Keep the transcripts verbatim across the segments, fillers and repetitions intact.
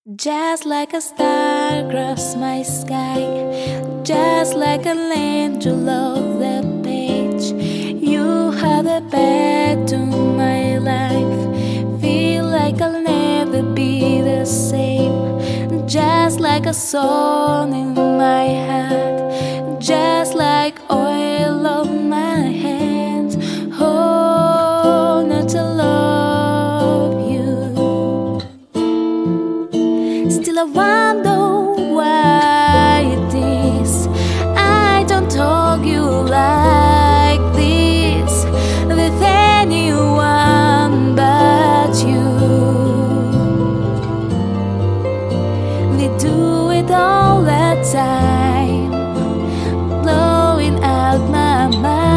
Just like a star across my sky, just like an angel of the page. You had a bed to my life, feel like I'll never be the same. Just like a song in my heart, just like oil on my hands. Oh, not to love you. Still I wonder why it is I don't talk you like this with anyone but you. We do it all the time, blowing out my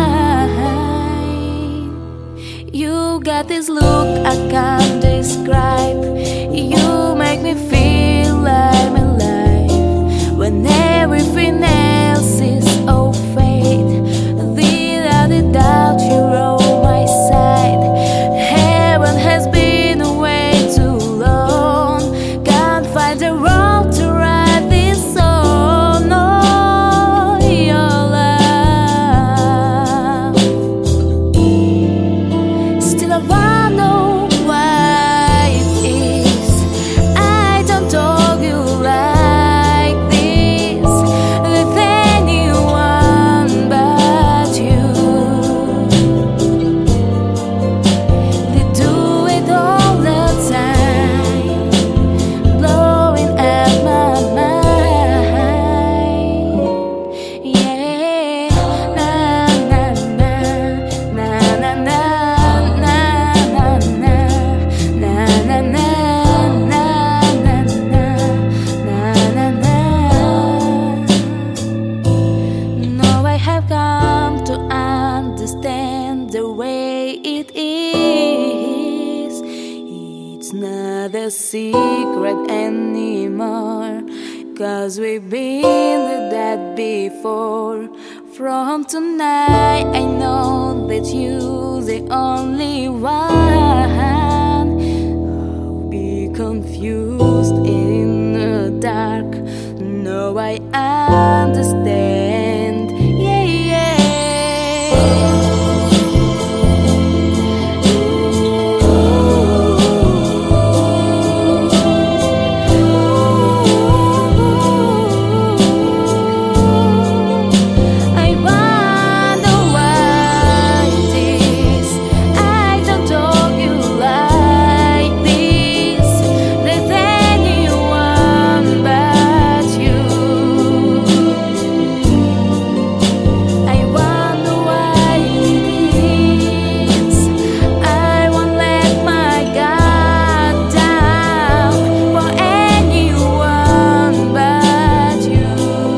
mind. You got this look I can't describe. You make me feel I'm alive when everything else is all fate. Without a doubt, you're on my side. Heaven has been away too long. Can't find a road to write this song. Oh, your love. Still I wonder why it is I don't talk you like this with anyone but you. We do it all the time, blowing at my mind. Yeah, na na na na na na na na na na na na na na na na. No, I have come to understand the way it is. It's not a secret anymore, 'cause we've been through that before. From tonight I know that you're the only one. I'll be confused in the dark. No, I understand. Yeah, yeah. I wonder why it is I don't talk you like this with anyone but you. I wonder why it is I won't let my guard down for anyone but you.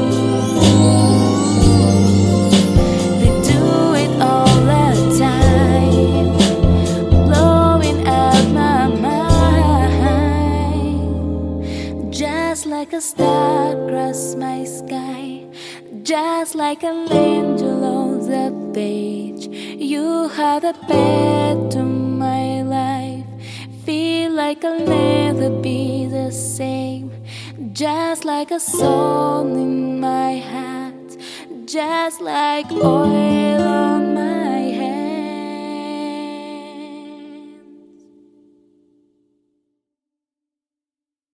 We do it all the time, blowing out my mind. Just like a star across my sky, just like an angel on the page. You had a bed to my life, feel like I'll never be the same. Just like a song in my heart, just like oil on